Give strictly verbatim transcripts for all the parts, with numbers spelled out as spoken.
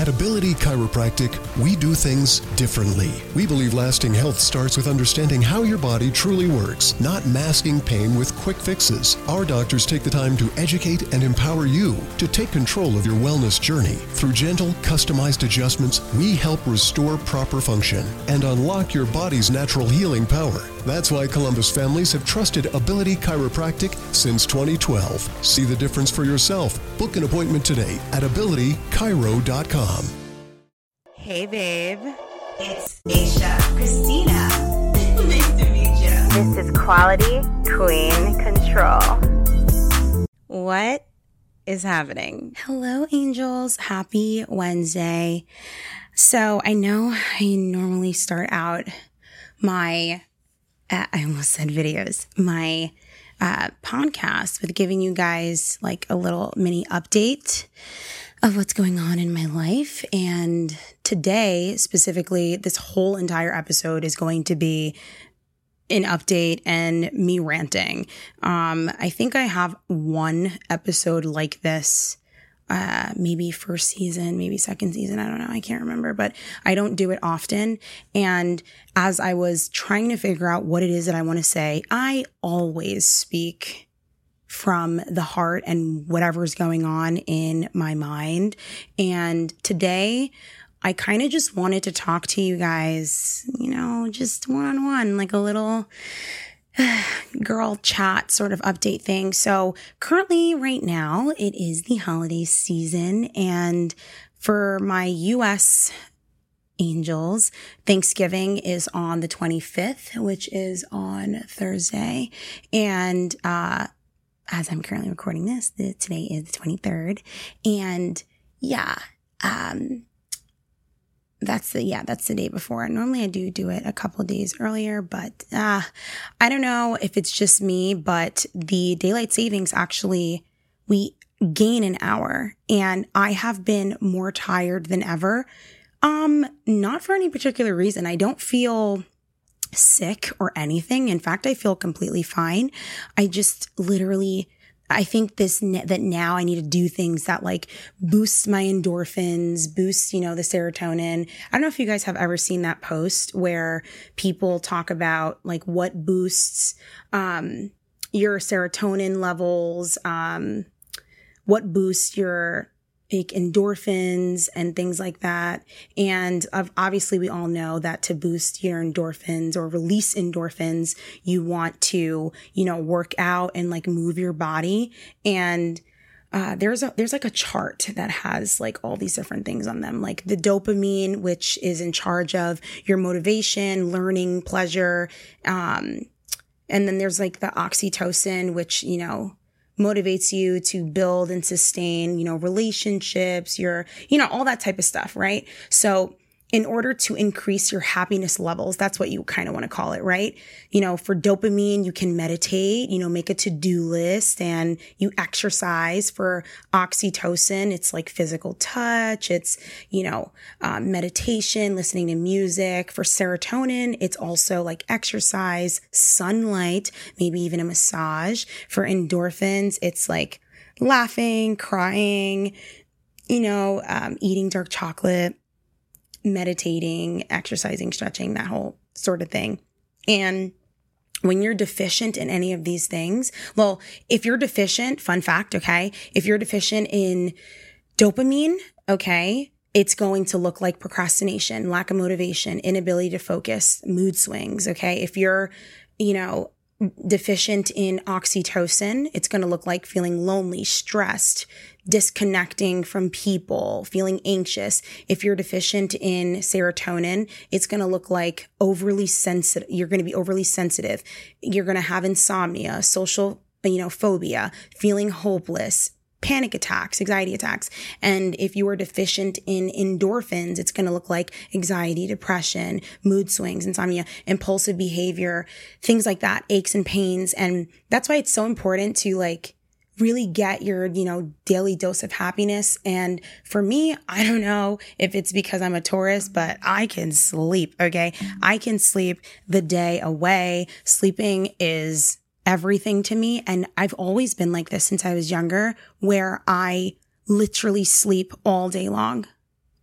At Ability Chiropractic, we do things differently. We believe lasting health starts with understanding how your body truly works, not masking pain with quick fixes. Our doctors take the time to educate and empower you to take control of your wellness journey. Through gentle, customized adjustments, we help restore proper function and unlock your body's natural healing power. That's why Columbus families have trusted Ability Chiropractic since twenty twelve. See the difference for yourself. Book an appointment today at ability chiro dot com. Hey, babe. It's Aisha Christina. Nice to meet you. This is Quality Queen Control. What is happening? Hello, angels. Happy Wednesday. So I know I normally start out my, uh, I almost said videos, my uh, podcast with giving you guys like a little mini update of what's going on in my life. And today, specifically, this whole entire episode is going to be an update and me ranting. Um, I think I have one episode like this, uh, maybe first season, maybe second season. I don't know. I can't remember, but I don't do it often. And as I was trying to figure out what it is that I want to say, I always speak from the heart and whatever's going on in my mind. And today, I kind of just wanted to talk to you guys, you know, just one-on-one, like a little girl chat sort of update thing. So currently right now, it is the holiday season. And for my U S angels, Thanksgiving is on the twenty-fifth, which is on Thursday. And, uh, as I'm currently recording this, the, today is the twenty-third. And yeah, um, that's the, yeah, that's the day before. Normally I do do it a couple of days earlier, but, uh, I don't know if it's just me, but the daylight savings actually, we gain an hour, and I have been more tired than ever. Um, not for any particular reason. I don't feel sick or anything. In fact, I feel completely fine. I just literally, I think this, that now I need to do things that like boost my endorphins, boost, you know, the serotonin. I don't know if you guys have ever seen that post where people talk about like what boosts, um, your serotonin levels, um, what boosts your like endorphins and things like that. And obviously we all know that to boost your endorphins or release endorphins, you want to, you know, work out and like move your body. And uh, there's a, there's like a chart that has like all these different things on them, like the dopamine, which is in charge of your motivation, learning, pleasure. Um, and then there's like the oxytocin, which, you know, motivates you to build and sustain, you know, relationships, your, you know, all that type of stuff, right? So in order to increase your happiness levels, that's what you kind of want to call it, right? You know, for dopamine, you can meditate, you know, make a to-do list, and you exercise. For oxytocin, it's like physical touch. It's, you know, um, meditation, listening to music. For serotonin, it's also like exercise, sunlight, maybe even a massage. For endorphins, it's like laughing, crying, you know, um, eating dark chocolate, meditating, exercising, stretching, that whole sort of thing. And when you're deficient in any of these things, well, if you're deficient, fun fact, okay, if you're deficient in dopamine, okay, it's going to look like procrastination, lack of motivation, inability to focus, mood swings, okay? If you're, you know, deficient in oxytocin, it's going to look like feeling lonely, stressed, disconnecting from people, feeling anxious. If you're deficient in serotonin, it's going to look like overly sensitive. You're going to be overly sensitive. You're going to have insomnia, social, you know, phobia, feeling hopeless, panic attacks, anxiety attacks. And if you are deficient in endorphins, it's going to look like anxiety, depression, mood swings, insomnia, impulsive behavior, things like that, aches and pains. And that's why it's so important to like really get your, you know, daily dose of happiness. And for me, I don't know if it's because I'm a Taurus, but I can sleep. Okay. I can sleep the day away. Sleeping is everything to me. And I've always been like this since I was younger, where I literally sleep all day long,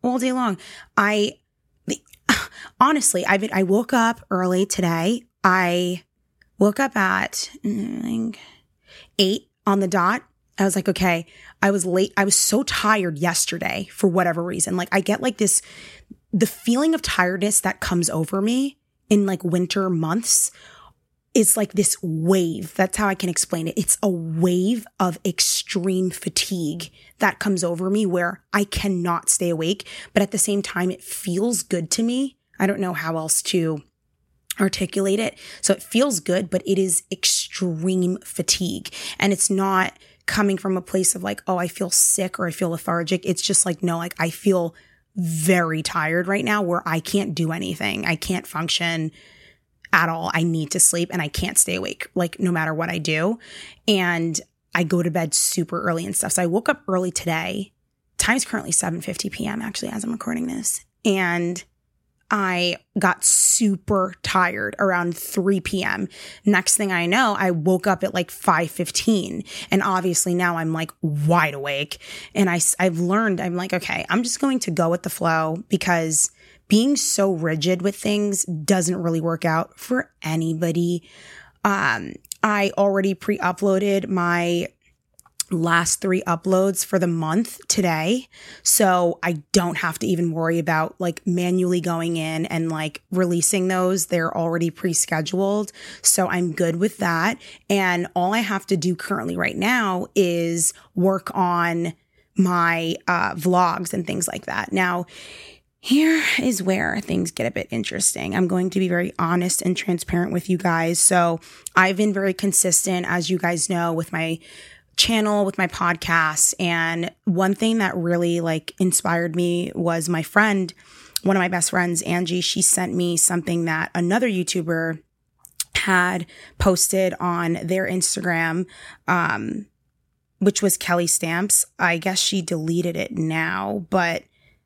all day long. I, the, honestly, I've been, I woke up early today. I woke up at mm, eight on the dot. I was like, okay, I was late. I was so tired yesterday for whatever reason. Like I get like this, the feeling of tiredness that comes over me in like winter months is like this wave. That's how I can explain it. It's a wave of extreme fatigue that comes over me where I cannot stay awake, but at the same time, it feels good to me. I don't know how else to articulate it. So it feels good, but it is extreme fatigue. And it's not coming from a place of like, oh, I feel sick or I feel lethargic. It's just like, no, like I feel very tired right now where I can't do anything. I can't function at all. I need to sleep and I can't stay awake, like no matter what I do. And I go to bed super early and stuff. So I woke up early today. Time's currently seven fifty p.m. actually as I'm recording this. And I got super tired around three p.m. Next thing I know, I woke up at like five fifteen. And obviously now I'm like wide awake. And I, I've learned, I'm like, okay, I'm just going to go with the flow because being so rigid with things doesn't really work out for anybody. Um, I already pre-uploaded my last three uploads for the month today. So I don't have to even worry about like manually going in and like releasing those. They're already pre-scheduled. So I'm good with that. And all I have to do currently right now is work on my uh, vlogs and things like that. Now, here is where things get a bit interesting. I'm going to be very honest and transparent with you guys. So I've been very consistent, as you guys know, with my channel, with my podcasts. And one thing that really like inspired me was my friend, one of my best friends, Angie. She sent me something that another YouTuber had posted on their Instagram, um, which was Kelly Stamps. I guess she deleted it now, but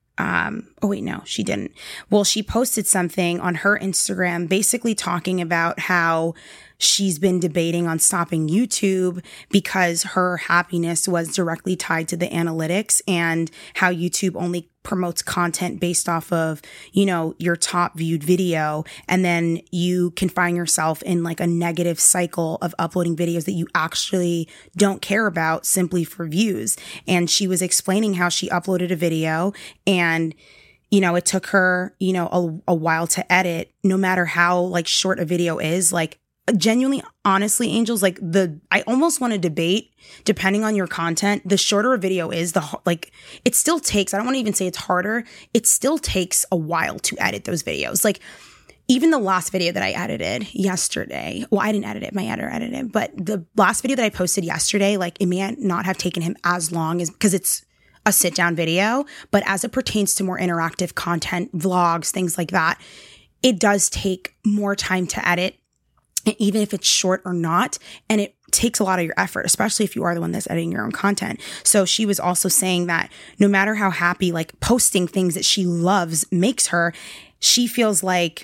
Um, oh wait, no, she didn't. Well, she posted something on her Instagram basically talking about how she's been debating on stopping YouTube because her happiness was directly tied to the analytics and how YouTube only promotes content based off of, you know, your top viewed video. And then you can find yourself in like a negative cycle of uploading videos that you actually don't care about simply for views. And she was explaining how she uploaded a video and, you know, it took her, you know, a, a while to edit, no matter how like short a video is. Like, genuinely, honestly, angels, like the, I almost want to debate, depending on your content, the shorter a video is, the, like, it still takes, I don't want to even say it's harder. It still takes a while to edit those videos. Like, even the last video that I edited yesterday, well, I didn't edit it, my editor edited it, but the last video that I posted yesterday, like, it may not have taken him as long as, because it's a sit down video, but as it pertains to more interactive content, vlogs, things like that, it does take more time to edit, even if it's short or not. And it takes a lot of your effort, especially if you are the one that's editing your own content. So she was also saying that no matter how happy, like posting things that she loves makes her, she feels like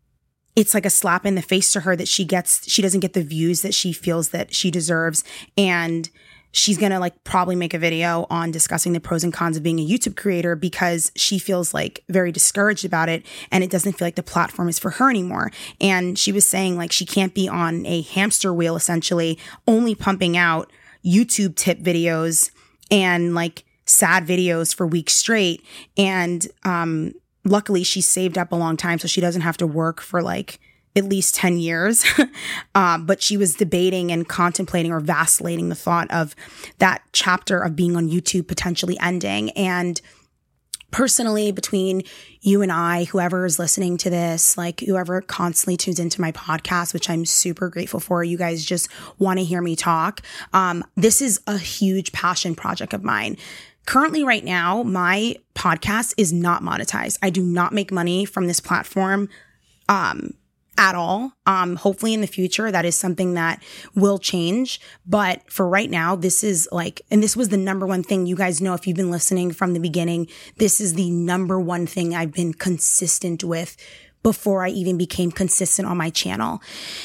it's like a slap in the face to her that she gets, she doesn't get the views that she feels that she deserves. And she's going to like probably make a video on discussing the pros and cons of being a YouTube creator because she feels like very discouraged about it. And it doesn't feel like the platform is for her anymore. And she was saying like she can't be on a hamster wheel, essentially only pumping out YouTube tip videos and like sad videos for weeks straight. And, um, luckily she saved up a long time so she doesn't have to work for like at least ten years. uh, but she was debating and contemplating or vacillating the thought of that chapter of being on YouTube potentially ending. And personally, between you and I, whoever is listening to this, like whoever constantly tunes into my podcast, which I'm super grateful for, you guys just want to hear me talk. Um, this is a huge passion project of mine. Currently, right now, my podcast is not monetized. I do not make money from this platform. Um, at all. Um, hopefully in the future, that is something that will change. But for right now, this is like, and this was the number one thing, you guys know, if you've been listening from the beginning, this is the number one thing I've been consistent with before I even became consistent on my channel.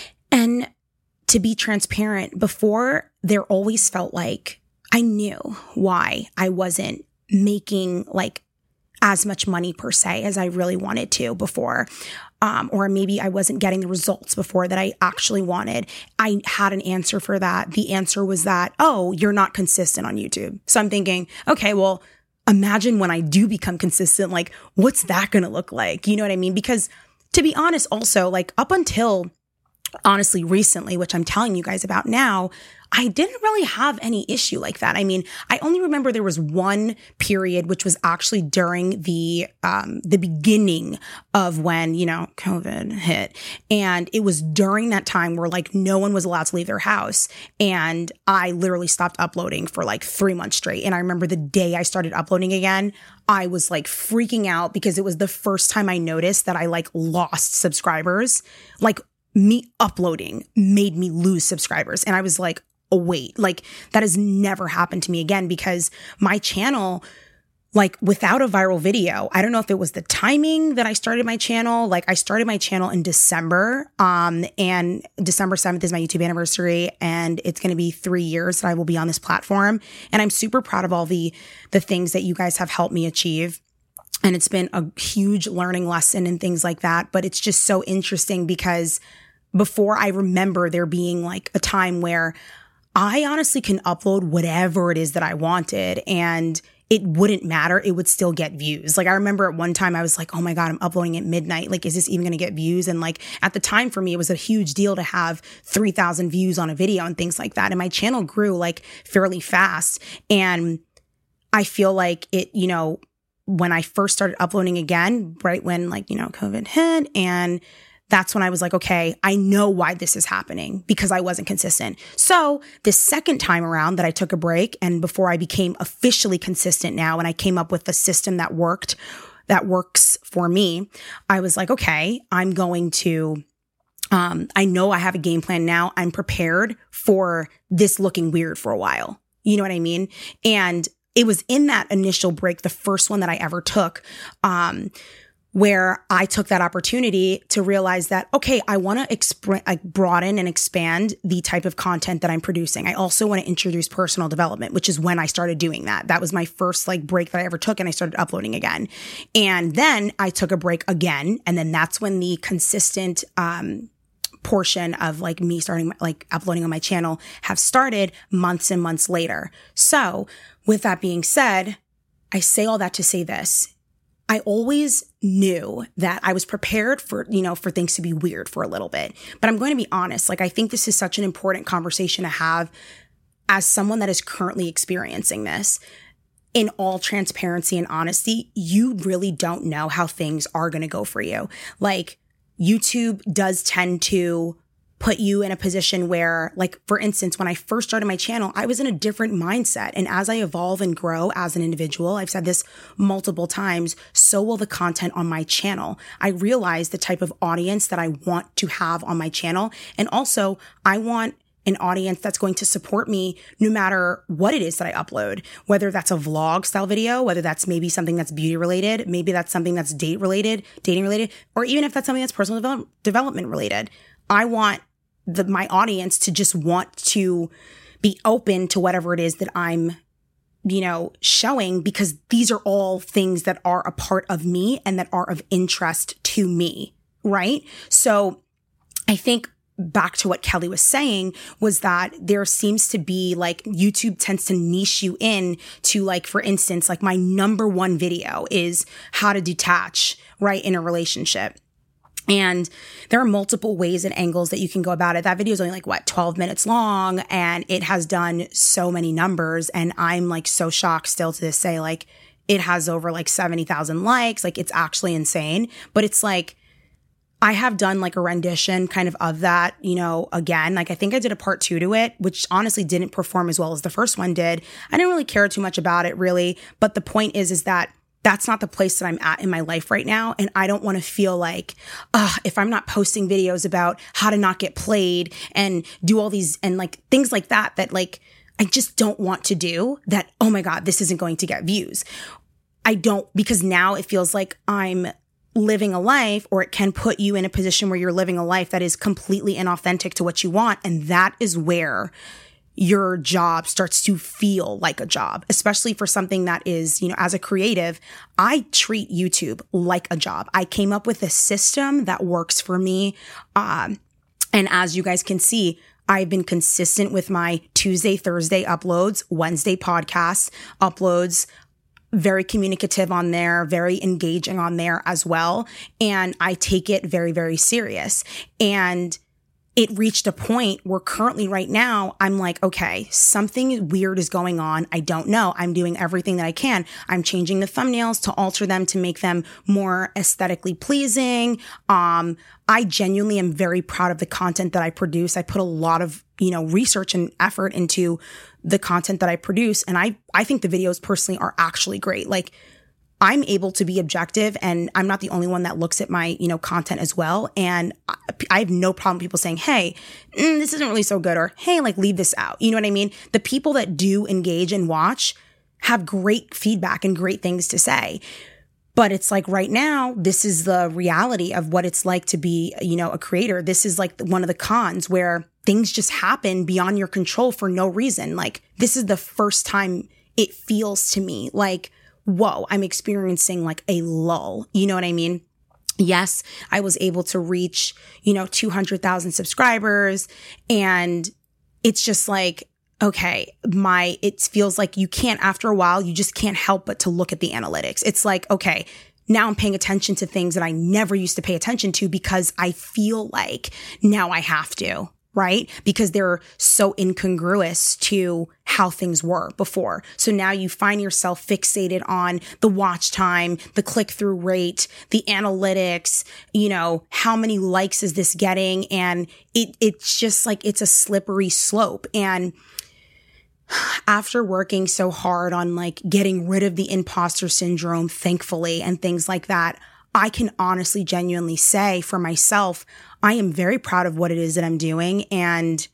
And to be transparent, before there always felt like I knew why I wasn't making like as much money per se as I really wanted to before. Um, or maybe I wasn't getting the results before that I actually wanted. I had an answer for that. The answer was that, oh, you're not consistent on YouTube. So I'm thinking, okay, well, imagine when I do become consistent, like, what's that going to look like? You know what I mean? Because to be honest, also, like up until honestly recently, which I'm telling you guys about now, I didn't really have any issue like that. I mean, I only remember there was one period, which was actually during the um, the beginning of when, you know, COVID hit. And it was during that time where like no one was allowed to leave their house. And I literally stopped uploading for like three months straight. And I remember the day I started uploading again, I was like freaking out because it was the first time I noticed that I like lost subscribers. Like me uploading made me lose subscribers. And I was like, oh, wait, like that has never happened to me again because my channel, like without a viral video, I don't know if it was the timing that I started my channel. Like I started my channel in December, um, and December seventh is my YouTube anniversary, and it's going to be three years that I will be on this platform. And I'm super proud of all the, the things that you guys have helped me achieve. And it's been a huge learning lesson and things like that. But it's just so interesting because before I remember there being like a time where I honestly can upload whatever it is that I wanted and it wouldn't matter. It would still get views. Like I remember at one time I was like, oh my God, I'm uploading at midnight. Like, is this even going to get views? And like at the time for me, it was a huge deal to have three thousand views on a video and things like that. And my channel grew like fairly fast. And I feel like it, you know, when I first started uploading again, right when like, you know, COVID hit, and that's when I was like, okay, I know why this is happening because I wasn't consistent. So the second time around that I took a break and before I became officially consistent now and I came up with a system that worked, that works for me, I was like, okay, I'm going to, um, I know I have a game plan now. I'm prepared for this looking weird for a while. You know what I mean? And it was in that initial break, the first one that I ever took, um, where I took that opportunity to realize that, okay, I want to exp- like broaden and expand the type of content that I'm producing. I also want to introduce personal development, which is when I started doing that. That was my first like break that I ever took, and I started uploading again. And then I took a break again. And then that's when the consistent, um, portion of like me starting like uploading on my channel have started months and months later. So with that being said, I say all that to say this. I always knew that I was prepared for, you know, for things to be weird for a little bit. But I'm going to be honest, like I think this is such an important conversation to have as someone that is currently experiencing this. In all transparency and honesty, you really don't know how things are going to go for you. Like YouTube does tend to put you in a position where, like, for instance, when I first started my channel, I was in a different mindset. And as I evolve and grow as an individual, I've said this multiple times, so will the content on my channel. I realize the type of audience that I want to have on my channel. And also, I want an audience that's going to support me no matter what it is that I upload, whether that's a vlog style video, whether that's maybe something that's beauty related, maybe that's something that's date related, dating related, or even if that's something that's personal develop- development related. I want the, my audience to just want to be open to whatever it is that I'm, you know, showing, because these are all things that are a part of me and that are of interest to me. Right. So I think back to what Kelly was saying was that there seems to be like YouTube tends to niche you in to, like, for instance, like my number one video is how to detach, right, in a relationship. And there are multiple ways and angles that you can go about it. That video is only like, what, twelve minutes long, and it has done so many numbers. And I'm like so shocked still to this day, like it has over like seventy thousand likes. Like it's actually insane. But it's like, I have done like a rendition kind of of that, you know, again, like I think I did a part two to it, which honestly didn't perform as well as the first one did. I didn't really care too much about it really. But the point is, is that that's not the place that I'm at in my life right now. And I don't want to feel like, uh, if I'm not posting videos about how to not get played and do all these and like things like that, that like, I just don't want to do that. Oh my God, this isn't going to get views. I don't, because now it feels like I'm living a life, or it can put you in a position where you're living a life that is completely inauthentic to what you want. And that is where your job starts to feel like a job, especially for something that is, you know, as a creative, I treat YouTube like a job. I came up with a system that works for me. Um, and as you guys can see, I've been consistent with my Tuesday, Thursday uploads, Wednesday podcasts, uploads, very communicative on there, very engaging on there as well. And I take it very, very serious. And it reached a point where currently right now, I'm like, okay, something weird is going on. I don't know. I'm doing everything that I can. I'm changing the thumbnails to alter them to make them more aesthetically pleasing. Um, I genuinely am very proud of the content that I produce. I put a lot of, you know, research and effort into the content that I produce. And I, I think the videos personally are actually great. Like, I'm able to be objective, and I'm not the only one that looks at my, you know, content as well. And I, I have no problem people saying, hey, mm, this isn't really so good, or hey, like, leave this out. You know what I mean? The people that do engage and watch have great feedback and great things to say. But it's like right now, this is the reality of what it's like to be, you know, a creator. This is like one of the cons where things just happen beyond your control for no reason. Like, this is the first time it feels to me like, whoa, I'm experiencing like a lull. You know what I mean? Yes, I was able to reach, you know, two hundred thousand subscribers, and it's just like, okay, my, it feels like you can't, after a while, you just can't help but to look at the analytics. It's like, okay, now I'm paying attention to things that I never used to pay attention to because I feel like now I have to. Right? Because they're so incongruous to how things were before. So now you find yourself fixated on the watch time, the click-through rate, the analytics, you know, how many likes is this getting? And it it's just like, it's a slippery slope. And after working so hard on like getting rid of the imposter syndrome, thankfully, and things like that, I can honestly, genuinely say for myself, I am very proud of what it is that I'm doing. And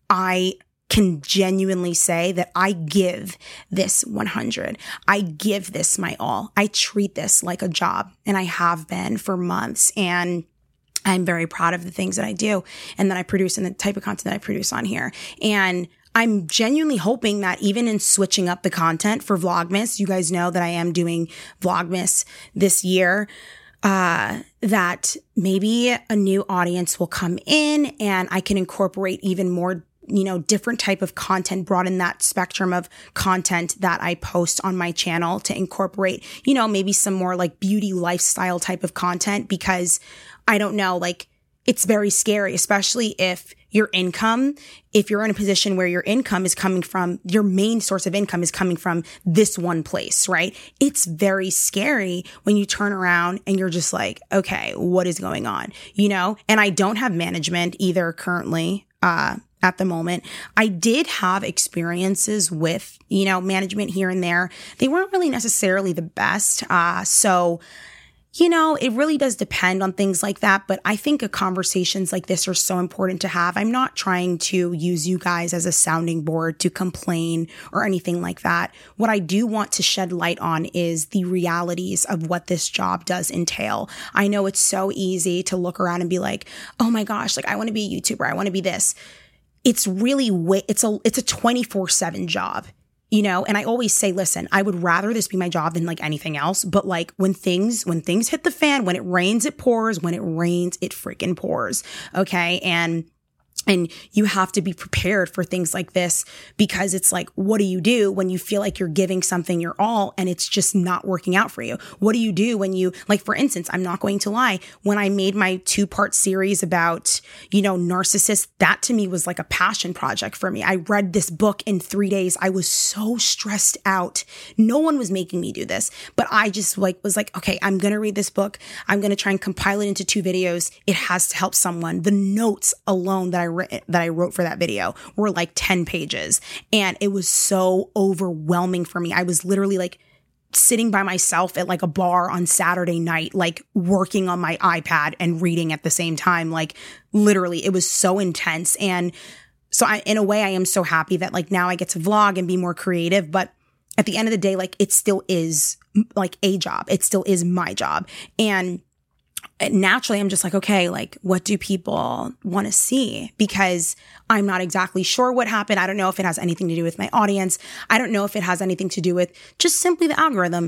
I can genuinely say that I give this one hundred. I give this my all. I treat this like a job, and I have been for months. And I'm very proud of the things that I do and that I produce and the type of content that I produce on here. And I'm genuinely hoping that even in switching up the content for Vlogmas, you guys know that I am doing Vlogmas this year. Uh, that maybe a new audience will come in and I can incorporate even more, you know, different type of content, broaden that spectrum of content that I post on my channel to incorporate, you know, maybe some more like beauty lifestyle type of content, because I don't know, like, it's very scary, especially if your income, if you're in a position where your income is coming from, your main source of income is coming from this one place, right? It's very scary when you turn around and you're just like, okay, what is going on? You know, and I don't have management either currently, uh, at the moment. I did have experiences with, you know, management here and there. They weren't really necessarily the best. Uh, so, You know, it really does depend on things like that, but I think conversations like this are so important to have. I'm not trying to use you guys as a sounding board to complain or anything like that. What I do want to shed light on is the realities of what this job does entail. I know it's so easy to look around and be like, oh my gosh, like I want to be a YouTuber. I want to be this. It's really, it's a, it's a twenty-four seven job. You know, and I always say, listen, I would rather this be my job than like anything else. But like when things, when things hit the fan, when it rains, it pours, when it rains, it freaking pours. Okay. And And you have to be prepared for things like this, because it's like, what do you do when you feel like you're giving something your all and it's just not working out for you? What do you do when you, like, for instance, I'm not going to lie, when I made my two part series about, you know, narcissists, that to me was like a passion project for me. I read this book in three days. I was so stressed out. No one was making me do this, but I just like was like, okay, I'm going to read this book. I'm going to try and compile it into two videos. It has to help someone. The notes alone that I that I wrote for that video were like ten pages. And it was so overwhelming for me. I was literally like sitting by myself at like a bar on Saturday night, like working on my iPad and reading at the same time. Like literally, it was so intense. And so I, in a way, I am so happy that like now I get to vlog and be more creative. But at the end of the day, like it still is like a job. It still is my job. And naturally I'm just like, okay, like what do people want to see? Because I'm not exactly sure what happened. I don't know if it has anything to do with my audience. I don't know if it has anything to do with just simply the algorithm.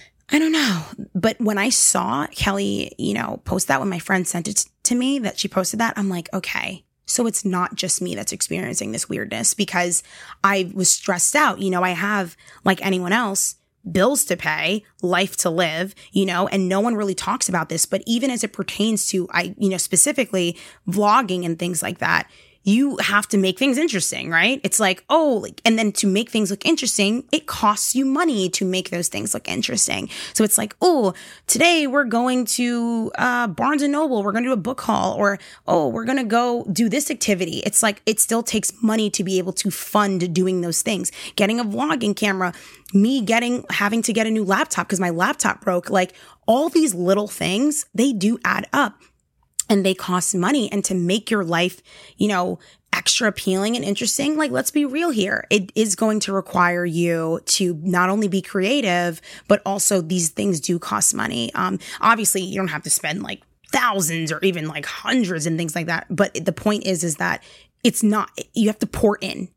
I don't know. But when I saw Kelly, you know, post that, when my friend sent it to me that she posted that, I'm like, okay, so it's not just me that's experiencing this weirdness, because I was stressed out. You know, I have, like anyone else, bills to pay, life to live, you know, and no one really talks about this. But even as it pertains to, I, you know, specifically vlogging and things like that, you have to make things interesting, right? It's like, oh, like, and then to make things look interesting, it costs you money to make those things look interesting. So it's like, oh, today we're going to uh, Barnes and Noble. We're going to do a book haul, or, oh, we're going to go do this activity. It's like, it still takes money to be able to fund doing those things. Getting a vlogging camera, me getting, having to get a new laptop because my laptop broke. Like all these little things, they do add up. And they cost money. And to make your life, you know, extra appealing and interesting, like, let's be real here. It is going to require you to not only be creative, but also these things do cost money. Um, obviously, you don't have to spend like thousands or even like hundreds and things like that. But the point is, is that it's not, you have to pour in,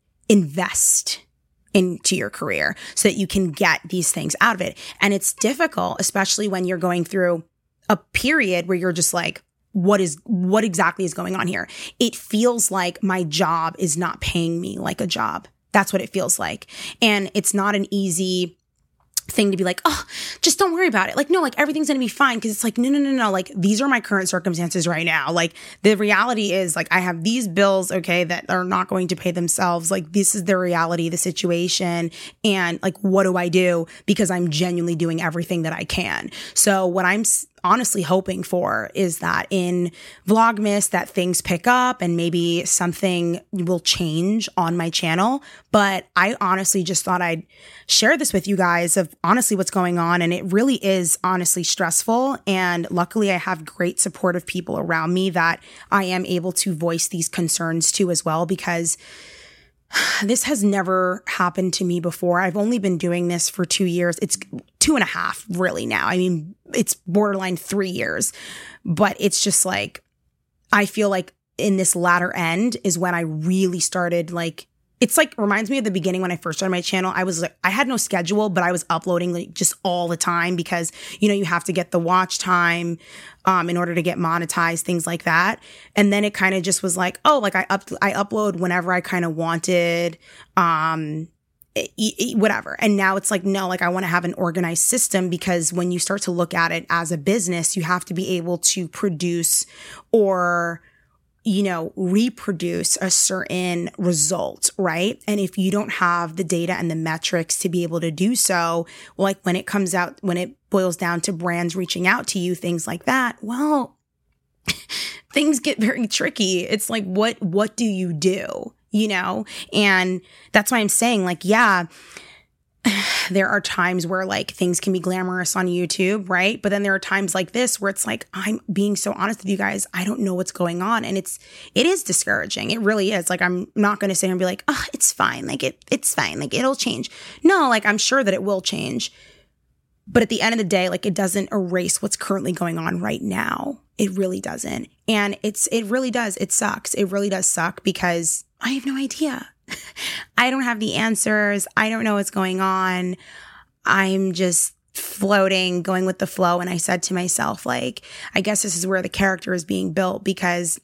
invest into your career so that you can get these things out of it. And it's difficult, especially when you're going through a period where you're just like, what is, what exactly is going on here? It feels like my job is not paying me like a job. That's what it feels like. And it's not an easy thing to be like, oh, just don't worry about it. Like, no, like everything's going to be fine. Cause it's like, no, no, no, no. Like these are my current circumstances right now. Like the reality is like, I have these bills, okay, that are not going to pay themselves. Like this is the reality, the situation. And like, what do I do? Because I'm genuinely doing everything that I can. So what I'm honestly hoping for is that in Vlogmas that things pick up and maybe something will change on my channel. But I honestly just thought I'd share this with you guys of honestly what's going on. And it really is honestly stressful. And luckily I have great supportive people around me that I am able to voice these concerns to as well, because this has never happened to me before. I've only been doing this for two years. It's two and a half really now. I mean, it's borderline three years, but it's just like, I feel like in this latter end is when I really started like, it's like reminds me of the beginning when I first started my channel. I was like, I had no schedule, but I was uploading like just all the time because, you know, you have to get the watch time um, in order to get monetized, things like that. And then it kind of just was like, oh, like I up I upload whenever I kind of wanted, um, it, it, whatever. And now it's like, no, like I want to have an organized system, because when you start to look at it as a business, you have to be able to produce or you know, reproduce a certain result, right? And if you don't have the data and the metrics to be able to do so, like when it comes out, when it boils down to brands reaching out to you, things like that, well, things get very tricky. It's like, what, what do you do? You know? And that's why I'm saying like, yeah, there are times where like things can be glamorous on YouTube, right? But then there are times like this where it's like, I'm being so honest with you guys, I don't know what's going on. And it's, it is discouraging. It really is. Like, I'm not going to sit here and be like, oh, it's fine. Like it, it's fine. Like it'll change. No, like I'm sure that it will change. But at the end of the day, like it doesn't erase what's currently going on right now. It really doesn't. And it's, it really does. It sucks. It really does suck because I have no idea. I don't have the answers. I don't know what's going on. I'm just floating, going with the flow. And I said to myself, like, I guess this is where the character is being built, because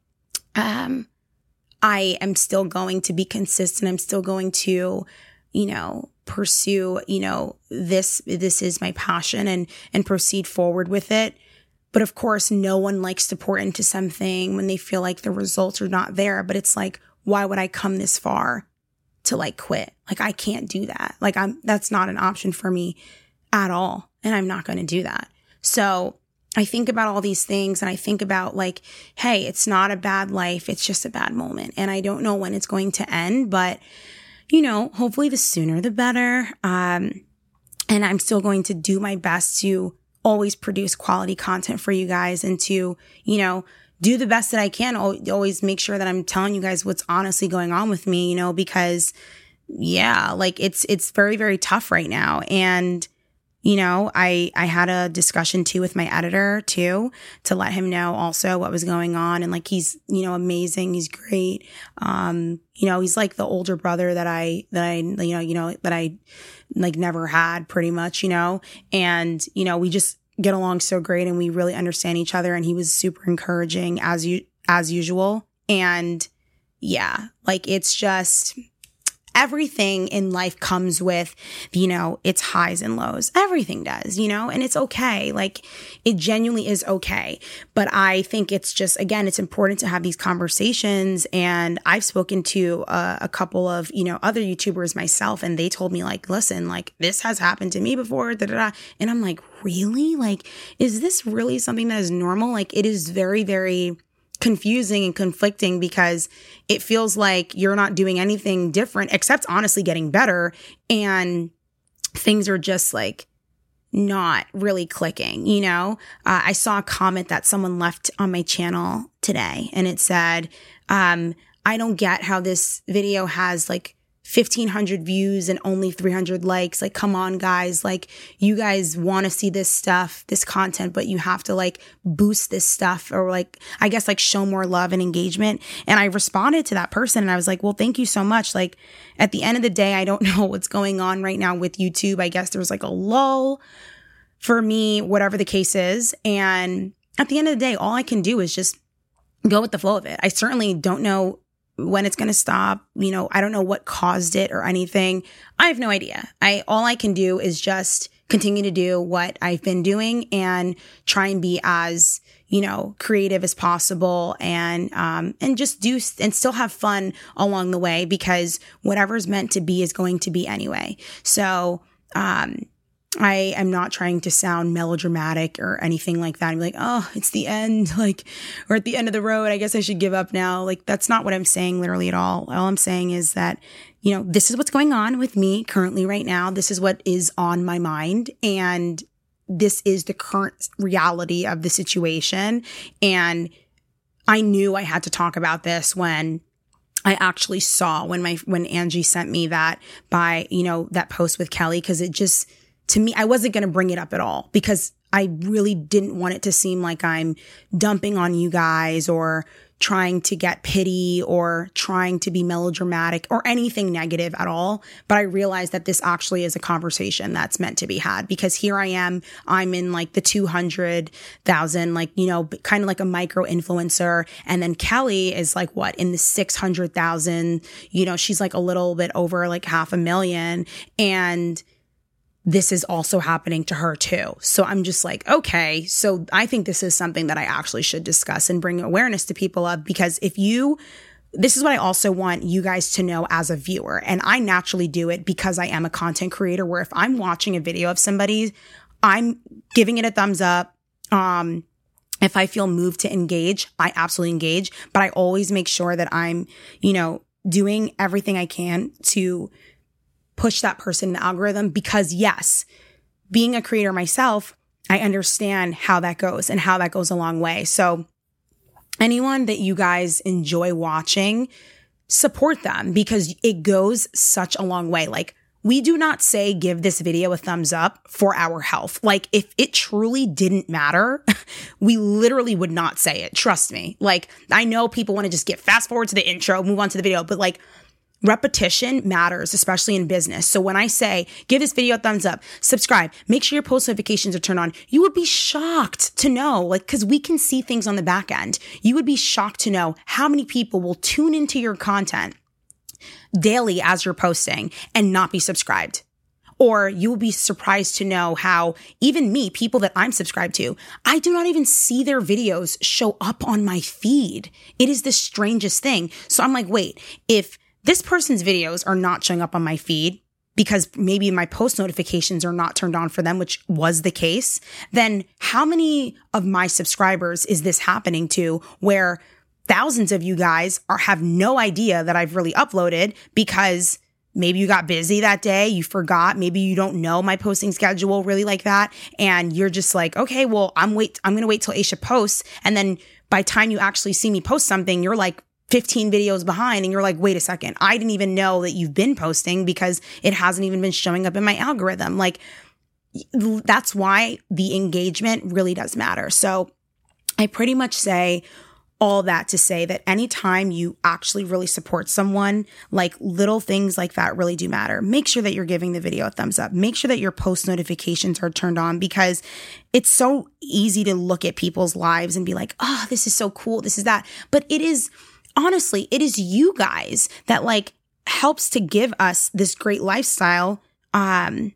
um, I am still going to be consistent. I'm still going to, you know, pursue, you know, this, this is my passion, and, and proceed forward with it. But of course, no one likes to pour into something when they feel like the results are not there. But it's like, why would I come this far to like quit? Like, I can't do that. Like, I'm, that's not an option for me at all. And I'm not going to do that. So I think about all these things, and I think about like, hey, it's not a bad life. It's just a bad moment. And I don't know when it's going to end, but you know, hopefully the sooner the better. Um, and I'm still going to do my best to always produce quality content for you guys, and to, you know, do the best that I can. Always make sure that I'm telling you guys what's honestly going on with me, you know, because yeah, like it's, it's very, very tough right now. And You know, I, I had a discussion too with my editor too, to let him know also what was going on. And like, he's, you know, amazing. He's great. Um, you know, he's like the older brother that I, that I, you know, you know, that I like never had pretty much, you know, and, you know, we just get along so great and we really understand each other. And he was super encouraging as you, as usual. And yeah, like it's just, everything in life comes with, you know, its highs and lows. Everything does, you know, and it's okay. Like it genuinely is okay. But I think it's just, again, it's important to have these conversations. And I've spoken to a, a couple of, you know, other YouTubers myself, and they told me like, listen, like this has happened to me before. Da, da, da. And I'm like, really? Like, is this really something that is normal? Like it is very, very confusing and conflicting because it feels like you're not doing anything different except honestly getting better, and things are just like not really clicking, you know? Uh, I saw a comment that someone left on my channel today, and it said, um, I don't get how this video has like fifteen hundred views and only three hundred likes. Like, come on, guys. Like, you guys want to see this stuff, this content, but you have to like boost this stuff, or like, I guess like show more love and engagement. And I responded to that person and I was like, well, thank you so much. Like, at the end of the day, I don't know what's going on right now with YouTube. I guess there's like a lull for me, whatever the case is. And at the end of the day, all I can do is just go with the flow of it. I certainly don't know when it's going to stop. You know, I don't know what caused it or anything. I have no idea. I, all I can do is just continue to do what I've been doing and try and be as, you know, creative as possible, and, um, and just do and still have fun along the way, because whatever's meant to be is going to be anyway. So, um, I am not trying to sound melodramatic or anything like that. I'm like, oh, it's the end, like, or at the end of the road, I guess I should give up now. Like, that's not what I'm saying literally at all. All I'm saying is that, you know, this is what's going on with me currently right now. This is what is on my mind. And this is the current reality of the situation. And I knew I had to talk about this when I actually saw when my, when Angie sent me that by, you know, that post with Kelly, because it just, to me, I wasn't going to bring it up at all, because I really didn't want it to seem like I'm dumping on you guys or trying to get pity or trying to be melodramatic or anything negative at all. But I realized that this actually is a conversation that's meant to be had, because here I am, I'm in like the two hundred thousand, like, you know, kind of like a micro influencer. And then Kelly is like, what, in the six hundred thousand, you know, she's like a little bit over like half a million. And this is also happening to her too. So I'm just like, okay, so I think this is something that I actually should discuss and bring awareness to people of, because if you, this is what I also want you guys to know as a viewer. And I naturally do it because I am a content creator, where if I'm watching a video of somebody, I'm giving it a thumbs up. Um, if I feel moved to engage, I absolutely engage, but I always make sure that I'm, you know, doing everything I can to push that person in the algorithm, because yes, being a creator myself, I understand how that goes and how that goes a long way. So anyone that you guys enjoy watching, support them, because it goes such a long way. Like, we do not say give this video a thumbs up for our health. Like, if it truly didn't matter, we literally would not say it. Trust me. Like, I know people want to just get fast forward to the intro, move on to the video, but like, repetition matters, especially in business. So when I say, give this video a thumbs up, subscribe, make sure your post notifications are turned on, you would be shocked to know, like, because we can see things on the back end. You would be shocked to know how many people will tune into your content daily as you're posting and not be subscribed. Or you will be surprised to know how even me, people that I'm subscribed to, I do not even see their videos show up on my feed. It is the strangest thing. So I'm like, wait, if this person's videos are not showing up on my feed because maybe my post notifications are not turned on for them, which was the case, then how many of my subscribers is this happening to, where thousands of you guys are have no idea that I've really uploaded because maybe you got busy that day, you forgot, maybe you don't know my posting schedule really like that, and you're just like, okay, well, I'm wait, I'm going to wait till Aisha posts, and then by the time you actually see me post something, you're like fifteen videos behind, and you're like, wait a second, I didn't even know that you've been posting because it hasn't even been showing up in my algorithm. Like, that's why the engagement really does matter. So I pretty much say all that to say that anytime you actually really support someone, like little things like that really do matter. Make sure that you're giving the video a thumbs up. Make sure that your post notifications are turned on, because it's so easy to look at people's lives and be like, oh, this is so cool. This is that. But it is, honestly, it is you guys that like helps to give us this great lifestyle. Um,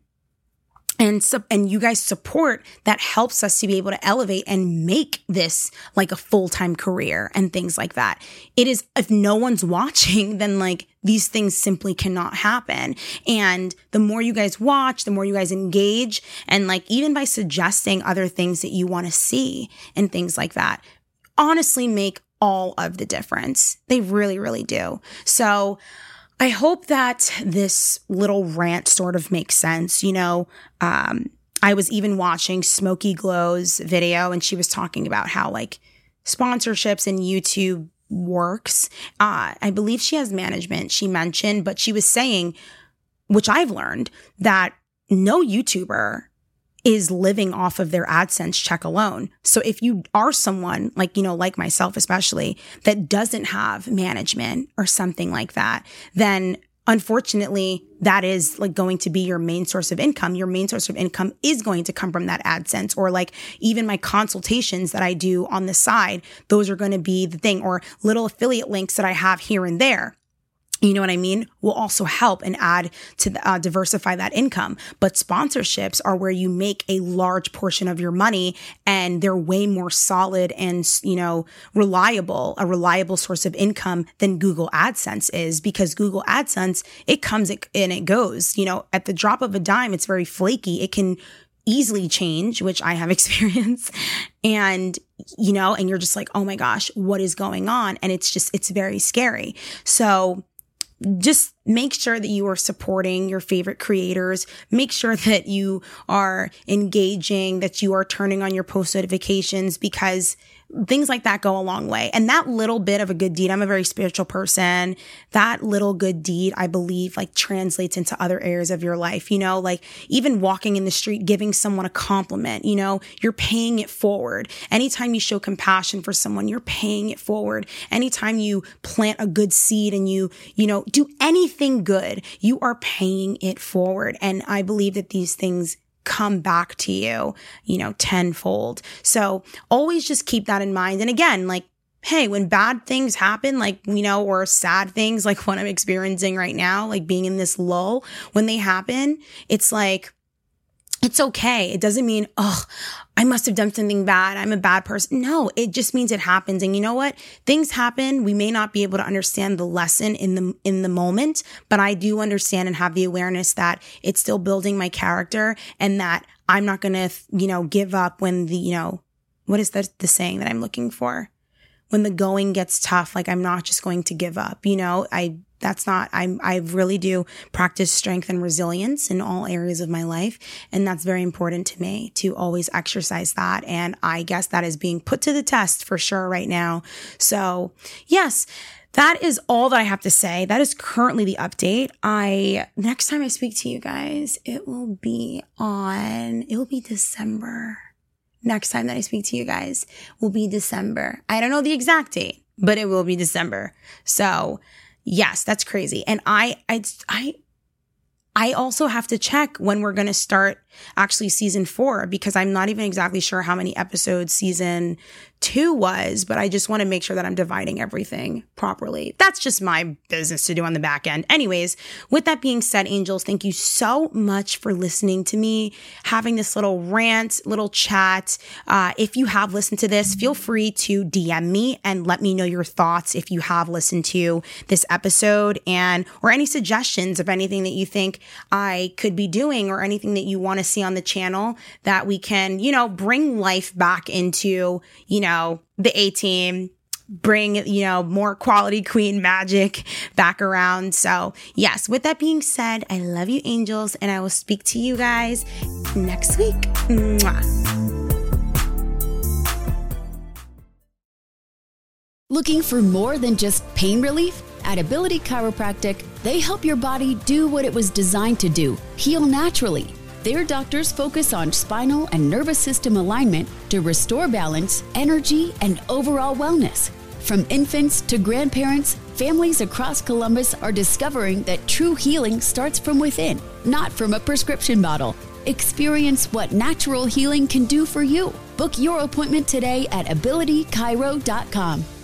And so, and you guys support that helps us to be able to elevate and make this like a full-time career and things like that. It is, if no one's watching, then like these things simply cannot happen. And the more you guys watch, the more you guys engage, and like even by suggesting other things that you want to see and things like that, honestly make all of the difference. They really, really do. So I hope that this little rant sort of makes sense. You know, um, I was even watching Smokey Glow's video, and she was talking about how like sponsorships and YouTube works. Uh, I believe she has management, she mentioned, but she was saying, which I've learned, that no YouTuber is living off of their AdSense check alone. So if you are someone like, you know, like myself, especially, that doesn't have management or something like that, then unfortunately, that is like going to be your main source of income. Your main source of income is going to come from that AdSense, or like even my consultations that I do on the side, those are going to be the thing, or little affiliate links that I have here and there. You know what I mean? Will also help and add to the, uh, diversify that income. But sponsorships are where you make a large portion of your money, and they're way more solid and, you know, reliable, a reliable source of income than Google AdSense is, because Google AdSense, it comes and it goes, you know, at the drop of a dime. It's very flaky. It can easily change, which I have experienced. And, you know, and you're just like, oh my gosh, what is going on? And it's just, it's very scary. So just make sure that you are supporting your favorite creators. Make sure that you are engaging, that you are turning on your post notifications, because things like that go a long way. And that little bit of a good deed, I'm a very spiritual person. That little good deed, I believe, like translates into other areas of your life. You know, like even walking in the street, giving someone a compliment, you know, you're paying it forward. Anytime you show compassion for someone, you're paying it forward. Anytime you plant a good seed and you, you know, do anything good, you are paying it forward. And I believe that these things come back to you, you know, tenfold. So always just keep that in mind. And again, like, hey, when bad things happen, like, you know, or sad things like what I'm experiencing right now, like being in this lull, when they happen, it's like, it's okay. It doesn't mean, oh, I must have done something bad. I'm a bad person. No, it just means it happens. And you know what? Things happen. We may not be able to understand the lesson in the in the moment, but I do understand and have the awareness that it's still building my character, and that I'm not going to, you know, give up when the, you know, what is the, the saying that I'm looking for? When the going gets tough, like I'm not just going to give up. You know, I That's not, I'm, I really do practice strength and resilience in all areas of my life. And that's very important to me, to always exercise that. And I guess that is being put to the test for sure right now. So yes, that is all that I have to say. That is currently the update. I, next time I speak to you guys, it will be on, it will be December. Next time that I speak to you guys will be December. I don't know the exact date, but it will be December. So yes, that's crazy. And I, I, I, I also have to check when we're going to start actually season four, because I'm not even exactly sure how many episodes season two was, but I just want to make sure that I'm dividing everything properly. That's just my business to do on the back end. Anyways, with that being said, angels, thank you so much for listening to me, having this little rant, little chat. Uh, if you have listened to this, feel free to D M me and let me know your thoughts if you have listened to this episode, and or any suggestions of anything that you think I could be doing, or anything that you want to see on the channel that we can, you know, bring life back into, you know, the A-team, bring, you know, more quality queen magic back around. So yes, with that being said, I love you, angels, and I will speak to you guys next week. Mwah. Looking for more than just pain relief? At Ability Chiropractic, they help your body do what it was designed to do, heal naturally. Their doctors focus on spinal and nervous system alignment to restore balance, energy, and overall wellness. From infants to grandparents, families across Columbus are discovering that true healing starts from within, not from a prescription bottle. Experience what natural healing can do for you. Book your appointment today at ability chiro dot com.